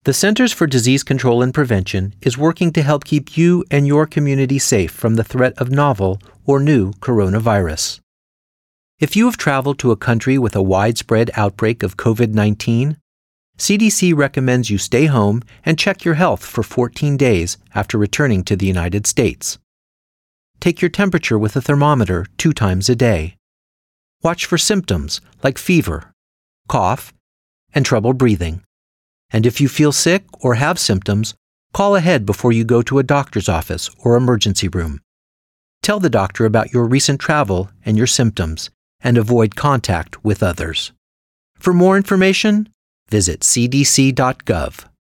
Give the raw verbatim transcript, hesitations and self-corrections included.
The Centers for Disease Control and Prevention is working to help keep you and your community safe from the threat of novel or new coronavirus. If you have traveled to a country with a widespread outbreak of covid nineteen, C D C recommends you stay home and check your health for fourteen days after returning to the United States. Take your temperature with a thermometer two times a day. Watch for symptoms like fever, cough, and trouble breathing. And if you feel sick or have symptoms, call ahead before you go to a doctor's office or emergency room. Tell the doctor about your recent travel and your symptoms, and avoid contact with others. For more information, visit c d c dot gov.